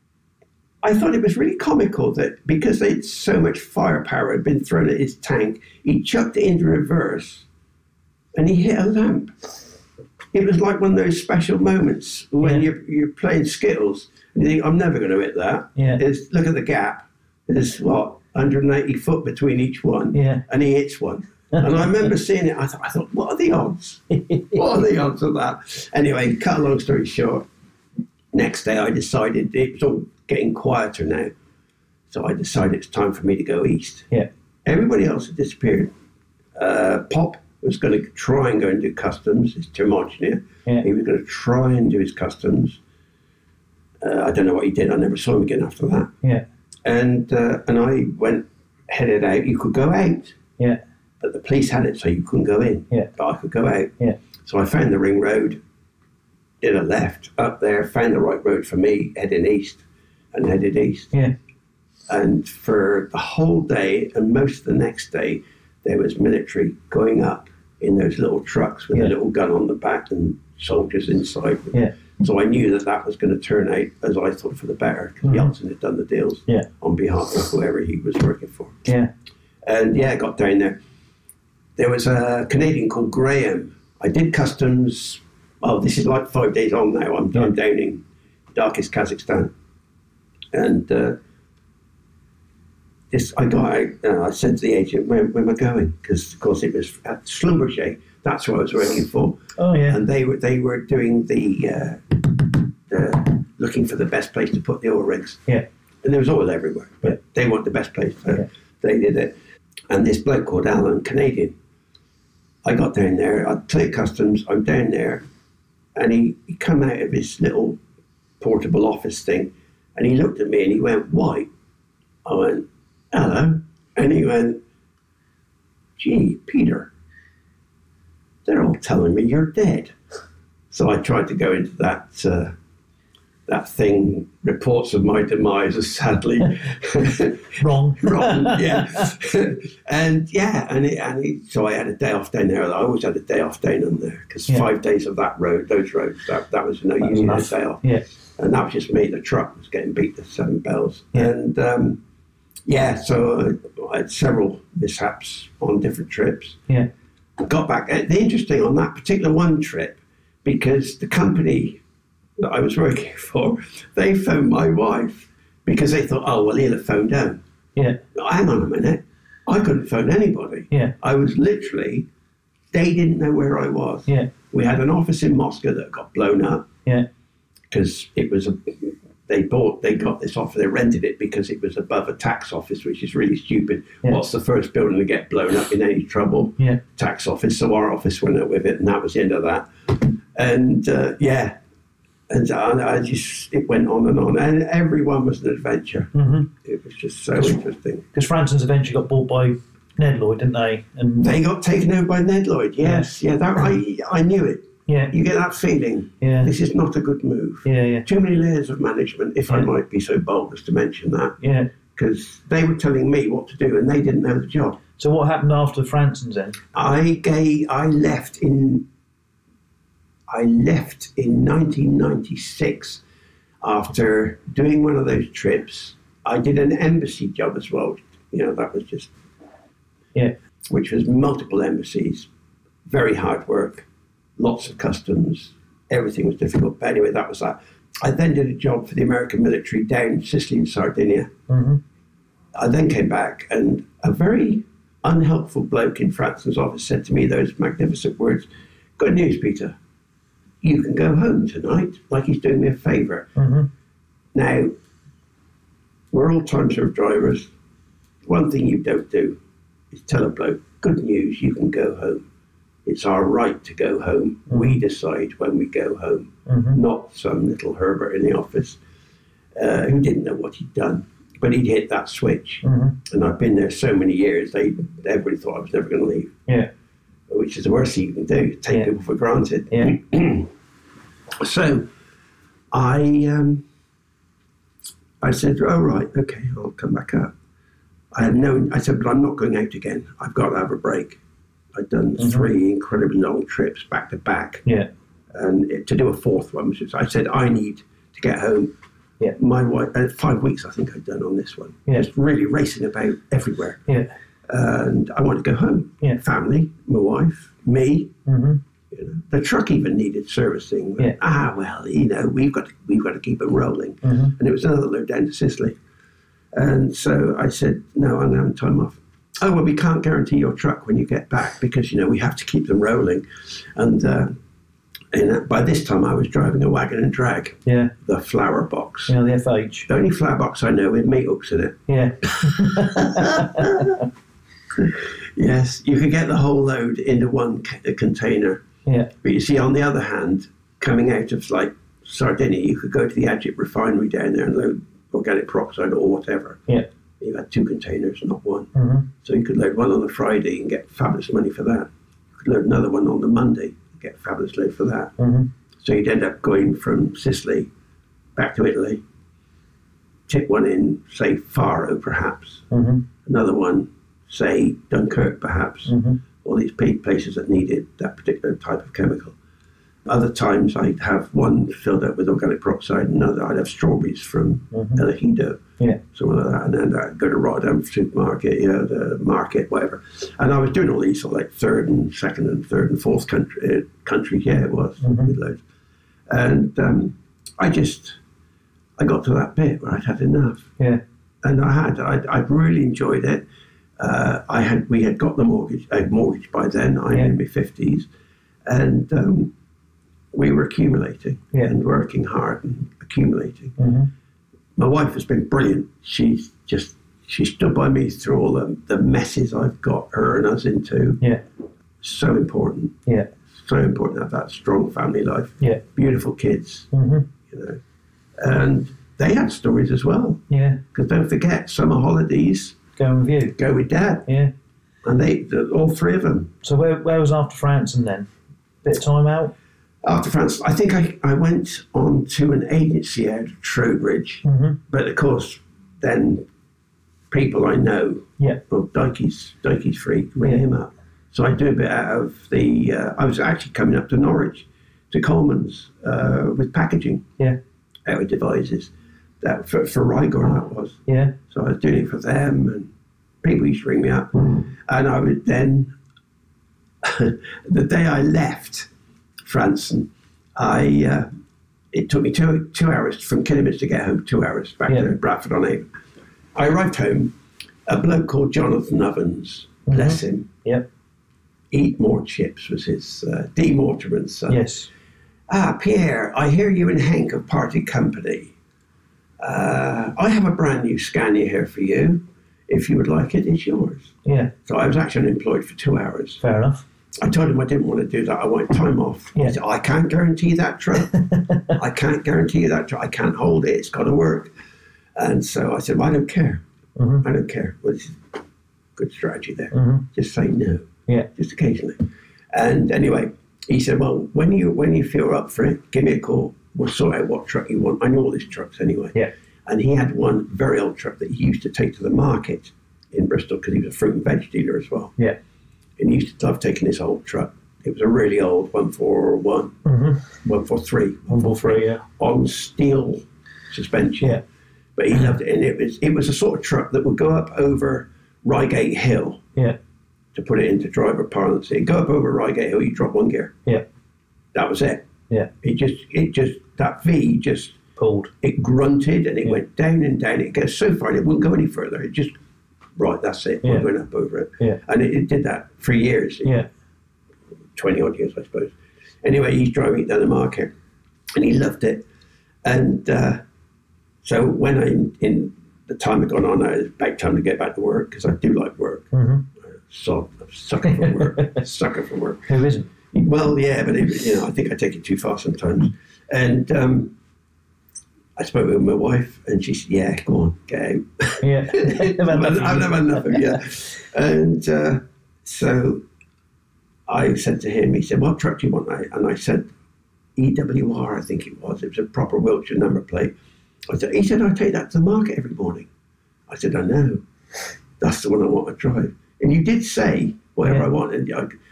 I thought it was really comical that because they'd so much firepower had been thrown at his tank, he chucked it into reverse and he hit a lamp. It was like one of those special moments when you're playing Skittles and you think, I'm never going to hit that. Yeah. Look at the gap. There's 180 foot between each one, and he hits one. And I remember seeing it. I thought, what are the odds? What are the odds of that? Anyway, cut a long story short, next day I decided it was all getting quieter now. So I decided it's time for me to go east. Yeah. Everybody else had disappeared. Pop was going to try and go and do customs. It's Termogenia. Yeah. He was going to try and do his customs. I don't know what he did. I never saw him again after that. Yeah. And I headed out. You could go out, but the police had it, so you couldn't go in. Yeah. But I could go out. Yeah. So I found the ring road, did a left up there, found the right road for me, heading east, and headed east. Yeah. And for the whole day and most of the next day, there was military going up in those little trucks with a little gun on the back and soldiers inside. Yeah. So I knew that was going to turn out, as I thought, for the better, because Yeltsin had done the deals on behalf of whoever he was working for. Yeah. And I got down there. There was a Canadian called Graham. I did customs. Oh, this is like 5 days on now. I'm down in darkest Kazakhstan. And I got out. I said to the agent, where am I going? Because, of course, it was at Schlumberger. That's what I was working for. Oh, yeah. And they were doing the looking for the best place to put the oil rigs. Yeah. And there was oil everywhere, but they want the best place. So they did it. And this bloke called Alan, Canadian, I got down there, I cleared customs, I'm down there, and he come out of his little portable office thing, and he looked at me and he went, "White?" I went, "Hello." And he went, "Gee, Peter, they're all telling me you're dead." So I tried to go into that thing, reports of my demise, is sadly wrong. Yeah. So I had a day off down there. I always had a day off down on there because 5 days of those roads, that was no use. A day off. Yeah. And that was just me. The truck was getting beat to 7 bells. Yeah. And so I had several mishaps on different trips. Yeah. I got back. The interesting on that particular one trip, because the company that I was working for, they phoned my wife because they thought, "Oh, well, he'll have phoned home." Yeah. Hang on a minute. I couldn't phone anybody. Yeah. I was literally, they didn't know where I was. Yeah. We had an office in Moscow that got blown up. Yeah. Because it was they got this office, they rented it because it was above a tax office, which is really stupid. Yeah. What's the first building to get blown up in any trouble? Yeah. Tax office. So our office went up with it, and that was the end of that. And it went on, and everyone was an adventure. Mm-hmm. It was just so interesting. Because Fransons eventually got bought by Ned Lloyd, didn't they? And they got taken over by Ned Lloyd. Yes, yeah. That I knew it. Yeah. You get that feeling. Yeah. This is not a good move. Yeah, yeah. Too many layers of management, if I might be so bold as to mention that. Yeah. Because they were telling me what to do, and they didn't know the job. So what happened after the Fransons then? I left in 1996 after doing one of those trips. I did an embassy job as well. That was just, which was multiple embassies, very hard work, lots of customs, everything was difficult. But anyway, that was that. I then did a job for the American military down in Sicily and Sardinia. Mm-hmm. I then came back, and a very unhelpful bloke in Franson's office said to me those magnificent words, "Good news, Peter. You can go home tonight," like he's doing me a favour. Mm-hmm. Now, we're all time-served drivers. One thing you don't do is tell a bloke, "Good news, you can go home." It's our right to go home. Mm-hmm. We decide when we go home, not some little Herbert in the office who didn't know what he'd done. But he'd hit that switch. Mm-hmm. And I've been there so many years, everybody thought I was never going to leave. Yeah. Which is the worst thing you can do, take people for granted. Yeah. So I said, "Oh, right, okay, I'll come back up." I said, "But I'm not going out again. I've got to have a break." I'd done 3 incredibly long trips back to back. Yeah. And to do a 4th one, I said, I need to get home. Yeah. My wife, 5 weeks I think I'd done on this one. Yeah. Just really racing about everywhere. Yeah. And I wanted to go home. Yeah. Family, my wife, me. Mm-hmm. The truck even needed servicing. Yeah. We've got to keep them rolling. Mm-hmm. And it was another load down to Sicily. And so I said, "No, I'm having time off." "Oh, well, we can't guarantee your truck when you get back because, we have to keep them rolling." And by this time I was driving a wagon and drag. Yeah. The flower box. Yeah, the FH. The only flower box I know with meat hooks in it. Yeah. Yes, you could get the whole load into one container. Yeah. But you see, on the other hand, coming out of like Sardinia, you could go to the Agip refinery down there and load organic peroxide or whatever. Yeah. You had 2 containers, not one. Mm-hmm. So you could load one on the Friday and get fabulous money for that. You could load another one on the Monday and get fabulous load for that. Mm-hmm. So you'd end up going from Sicily back to Italy, tip one in, say, Faro perhaps, another one, say, Dunkirk perhaps, all these places that needed that particular type of chemical. Other times I'd have one filled up with organic peroxide, another I'd have strawberries from El Ejido, something like that, and then I'd go to Rotterdam supermarket, the market, whatever. And I was doing all these like 3rd and 2nd and 3rd and 4th countries, it was, with loads. And I got to that bit where I'd had enough. Yeah. And I'd really enjoyed it. We had got the mortgage by then. I'm in my 50s, and we were accumulating and working hard and accumulating. My wife has been brilliant. She stood by me through all the messes I've got her and us into. Yeah. so important. Yeah. So important to have that strong family life. Yeah. Beautiful kids, Mm-hmm. you know. And they had stories as well. Yeah. Because don't forget, summer holidays, Going with you. go with Dad. Yeah. And all three of them. So where was After Franson then? Bit of time out? After France, I think I went on to an agency out of Trowbridge. Mm-hmm. But of course, then people I know, Yeah. well, Dikey's Freak, ring him up. So I do a bit out of the, I was actually coming up to Norwich, to Coleman's, with packaging. Yeah. Out of devices. That for Rigor, that was. Yeah. So I was doing it for them, and people used to ring me up. And I would then, the day I left Franson, it took me two hours from Kidderminster to get home, 2 hours back to Bradford on Avon. I arrived home, a bloke called Jonathan Ovens, bless him. Yep. Eat More Chips was his, D. Mortimer's son. Yes. Pierre, I hear you and Hank of Party Company. I have a brand new Scania here for you. If you would like it, it's yours. Yeah. So I was actually unemployed for 2 hours. Fair enough. I told him I didn't want to do that. I wanted time off. Yeah. He said, I can't guarantee that truck. I can't guarantee you that truck. I can't hold it. It's got to work. And so I said, well, I don't care. Mm-hmm. I don't care. Well, it's a good strategy there. Mm-hmm. Just say no. Yeah. Just occasionally. And anyway, he said, well, when you feel up for it, give me a call. We'll sort out what truck you want. I know all these trucks anyway. Yeah. And he had one very old truck that he used to take to the market in Bristol because he was a fruit and veg dealer as well. Yeah. And he used to love taking this old truck. It was a really old 141, 143, 143, yeah. on steel suspension. Yeah. But he loved it, and it was a sort of truck that would go up over Reigate Hill. Yeah. To put it into driver parlance, it'd go up over Reigate Hill. You drop one gear. Yeah. That was it. Yeah. It just that V just pulled. It grunted and it went down and down. It goes so far and it wouldn't go any further. It just that's it. Yeah. We're going up over it. Yeah. And it did that for years. Yeah. 20 odd years, I suppose. Anyway, he's driving it down the market and he loved it. And so when in the time had gone on, it was about time to get back to work because I do like work. Mm-hmm. So I'm a sucker for work. Sucker for work. Who isn't? Well, yeah, but I think I take it too far sometimes. And I spoke with my wife, and she said, "Yeah, go on, get out." Yeah, I've never had enough of you. And so I said to him, he said, "What truck do you want?" And I said, EWR, I think it was. It was a proper Wiltshire number plate. He said, "I take that to the market every morning." I said, "I know. That's the one I want to drive." And you did say whatever I wanted.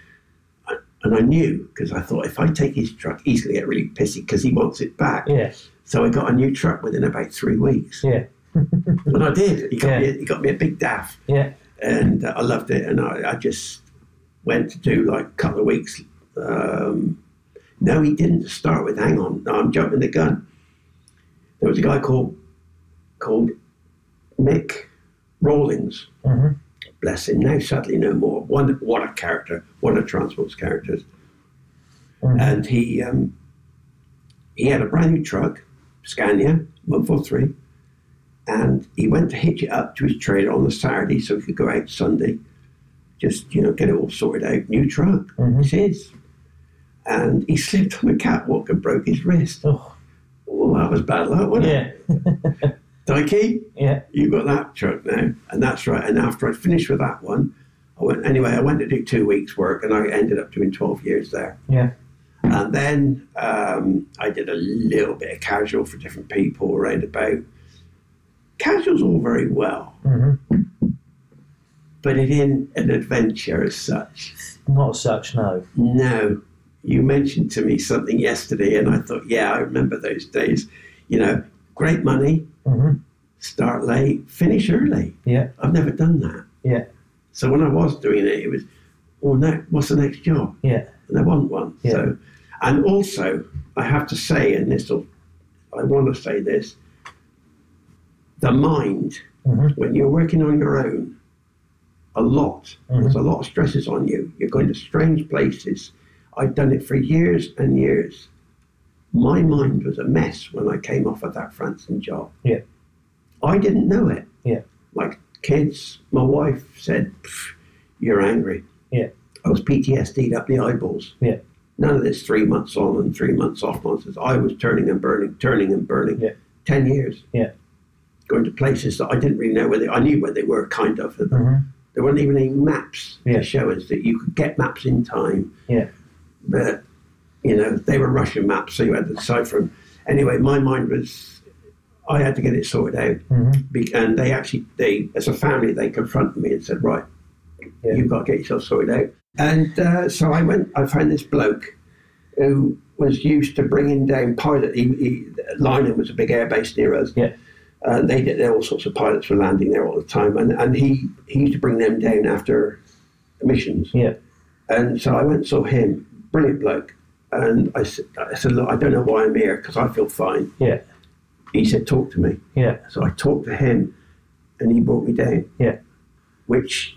And I knew, because I thought, if I take his truck, he's going to get really pissy because he wants it back. Yes. So I got a new truck within about 3 weeks. Yeah. And I did. He got me a big DAF. Yeah. And I loved it. And I just went to do like a couple of weeks. No, he didn't start with, hang on, no, I'm jumping the gun. There was a guy called Mick Rawlings. Mm-hmm. Bless him. Now, sadly, no more. What a character. One of Transport's characters. Mm-hmm. And he had a brand new truck, Scania 143, and he went to hitch it up to his trailer on the Saturday so he could go out Sunday. Just, get it all sorted out. New truck. Mm-hmm. It's his. And he slipped on the catwalk and broke his wrist. Oh, that was bad luck, wasn't it? Dikey, you got that truck now. And that's right. And after I finished with that one, I went to do 2 weeks work and I ended up doing 12 years there. Yeah. And then I did a little bit of casual for different people around about. Casual's all very well. Mm-hmm. But it ain't an adventure as such. Not as such, no. No. You mentioned to me something yesterday and I thought, I remember those days. Great money. Mm-hmm. Start late, finish early. Yeah. I've never done that. Yeah. So when I was doing it, it was, what's the next job? Yeah. And there wasn't one. Yeah. So, and also, I have to say, and I want to say this, the mind, when you're working on your own, a lot, there's a lot of stresses on you. You're going to strange places. I've done it for years and years. My mind was a mess when I came off of that Franson job. Yeah. I didn't know it. Yeah. My kids, my wife said, "You're angry." Yeah. I was PTSD'd up the eyeballs. Yeah. None of this 3 months on and 3 months off nonsense. I was turning and burning. Yeah. 10 years. Yeah. Going to places that I didn't really know where I knew where they were, kind of. There weren't even any maps to show us that you could get maps in time. Yeah. But, they were Russian maps, so you had to decipher them. Anyway, my mind was, I had to get it sorted out. And they, as a family, they confronted me and said, right, you've got to get yourself sorted out. And so I found this bloke who was used to bringing down pilot. Lynham was a big airbase near us. Yeah. They did all sorts of pilots were landing there all the time, and he used to bring them down after missions. Yeah. And so I went and saw him, brilliant bloke, and I said, look, I don't know why I'm here because I feel fine. Yeah. He said, talk to me. Yeah. So I talked to him, and he brought me down. Yeah. Which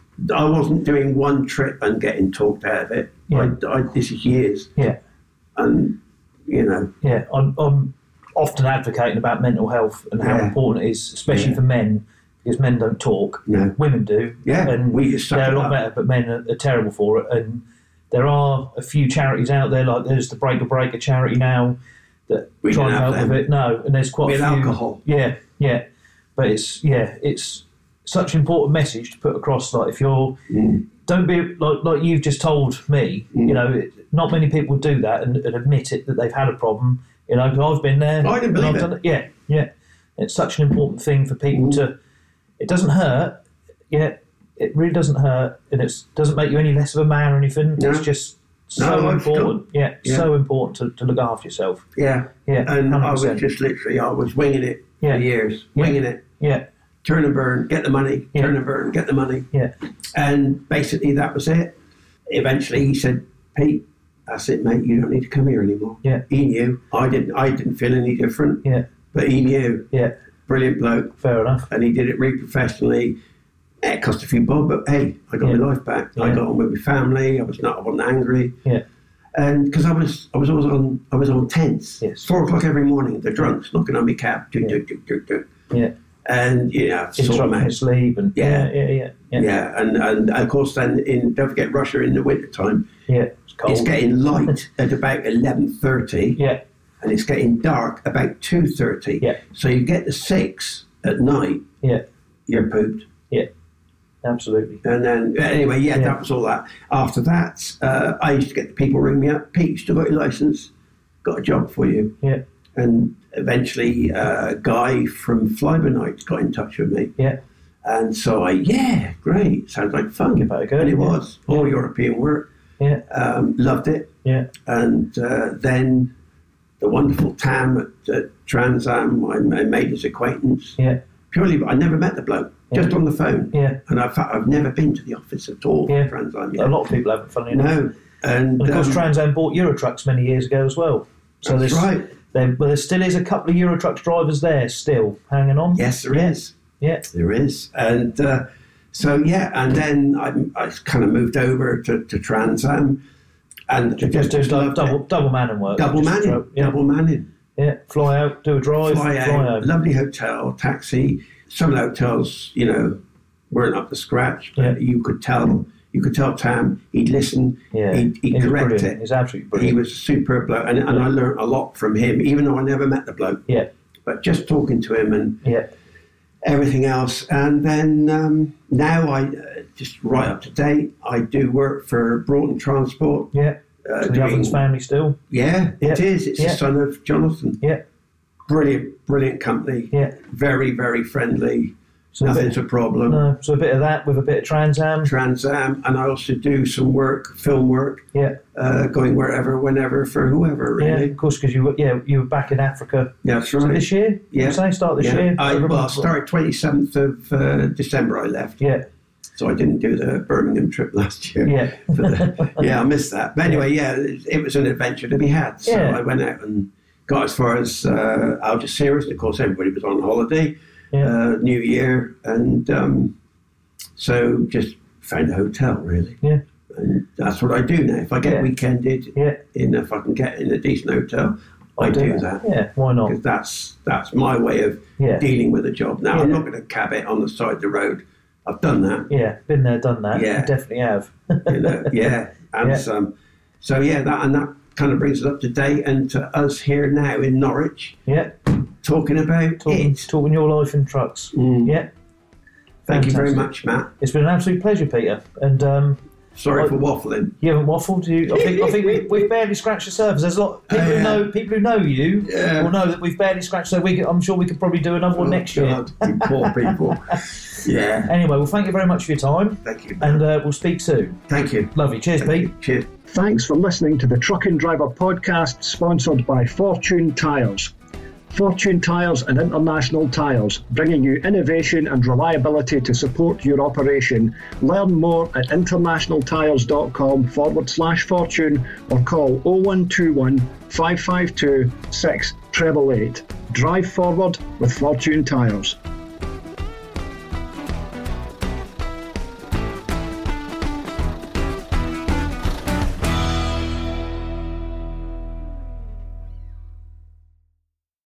I wasn't doing one trip and getting talked out of it. Yeah. This is years. Yeah. And Yeah. I'm often advocating about mental health and how important it is, especially for men, because men don't talk. No. Women do. Yeah. And we just they're a lot better, but men are terrible for it. And there are a few charities out there, like there's the Break a Breaker charity now that We try and didn't have help them. with it. No, and there's quite With a few. alcohol. Yeah, yeah. But it's such an important message to put across. Like if you're, don't be like you've just told me. Not many people do that and admit it that they've had a problem. 'Cause I've been there. I didn't believe I've done it. Yeah, yeah. It's such an important thing for people to. It doesn't hurt. Yeah, it really doesn't hurt, and it doesn't make you any less of a man or anything. No. It's just so important. Yeah, Yeah. so important to look after yourself. Yeah. Yeah, And I was 100%. just literally, I was winging it Yeah. for years. Winging it. Yeah, Turn and burn, get the money. Yeah. Turn and burn, get the money. yeah, And basically that was it. Eventually he said, Pete, that's it, mate. You don't need to come here anymore. Yeah. He knew. I didn't feel any different. yeah, But he knew. yeah. Brilliant bloke. Fair enough. And he did it really professionally. It cost a few bob, but hey, I got Yeah. my life back. I Yeah. got on with my family. I wasn't angry. Yeah, And because I was always on tents. Yes. 4 o'clock every morning, the drunks knocking on my cab. Yeah. Do. yeah. And sort of Interrupting his sleep and Yeah. yeah. Yeah, and of course then don't forget Russia in the wintertime. Yeah, it's cold. It's getting light at about 11:30, Yeah, and it's getting dark about 2:30. Yeah. So you get to 6 at night, yeah, you're pooped. yeah. Absolutely. And then anyway, Yeah. that was all that. After that, I used to get the people ring me up. Pete, you still got your license? Got a job for you. Yeah, And eventually, a guy from Flybernight got in touch with me. yeah, And so great, sounds like fun. Give that a go, And it yeah. was all European work. yeah, Loved it. yeah, And then the wonderful Tam at Trans Am, I made his acquaintance. yeah, Purely, but I never met the bloke, just on the phone. yeah. And I've never been to the office at all Yeah. for Trans Am A yet. lot of people haven't, funnily enough. No. And And of course, Trans Am bought Eurotrucks many years ago as well. So that's there's, right. there still is a couple of Eurotrucks drivers there still hanging on. Yes, there is. Yeah, There is. And and then I kind of moved over to Trans Am. And just do loved it. double manning work. Double Just manning. yeah, Double manning. yeah. Fly out, do a drive, Fly out. home. Lovely hotel, taxi. Some of the hotels, weren't up to scratch, but Yeah. you could tell Tam, he'd listen, Yeah, he'd he was correct brilliant. it. He's absolutely He brilliant. was a superb bloke, and I learned a lot from him, even though I never met the bloke. Yeah, But just talking to him and yeah, everything else. And then now I, just right up to date, I do work for Broughton Transport. yeah. So the Ovens family still. Yeah, it Yeah. is. It's Yeah. the son of Jonathan. Yeah, Brilliant company. yeah. Very, very friendly. So a Nothing's bit, a problem. no, so a bit of that with a bit of Trans Am. Trans Am, and I also do some work, film work, Yeah, going wherever, whenever, for whoever, yeah. really. Of course, because you were back in Africa. That's So right. this year, Yeah. you say start this year. I started 27th of December I left, Yeah, so I didn't do the Birmingham trip last year. yeah, I missed that. But anyway, it was an adventure to be had. So Yeah. I went out and got as far as Algeciras, and of course everybody was on holiday, yeah, New Year, and so just found a hotel, really. yeah, And that's what I do now. If I get Yeah. weekended, yeah. if I can get in a decent hotel, I do that. Yeah, why not? Because that's my way of Yeah. dealing with a job. Now, I'm Yeah. not going to cab it on the side of the road. I've done that. Yeah, been there, done that. Yeah. You definitely have. Yeah, and Yeah. that kind of brings us up to date and to us here now in Norwich, Yeah, talking about it. talking your life in trucks. Yeah. Thank you very Fantastic. much, Matt. It's been an absolute pleasure, Peter. And Sorry for waffling. you haven't waffled. I think we've barely scratched the surface. There's a lot of people who know you will know that we've barely scratched. So I'm sure we could probably do another one next year. God, you poor people. Yeah. Anyway, well, thank you very much for your time. Thank you. And we'll speak soon. Thank you. Lovely. Cheers, Thank Pete. you. Cheers. Thanks for listening to the Truck and Driver podcast, sponsored by Fortune Tyres. Fortune Tyres and International Tyres, bringing you innovation and reliability to support your operation. Learn more at internationaltyres.com/fortune or call 0121 552 6888. Drive forward with Fortune Tyres.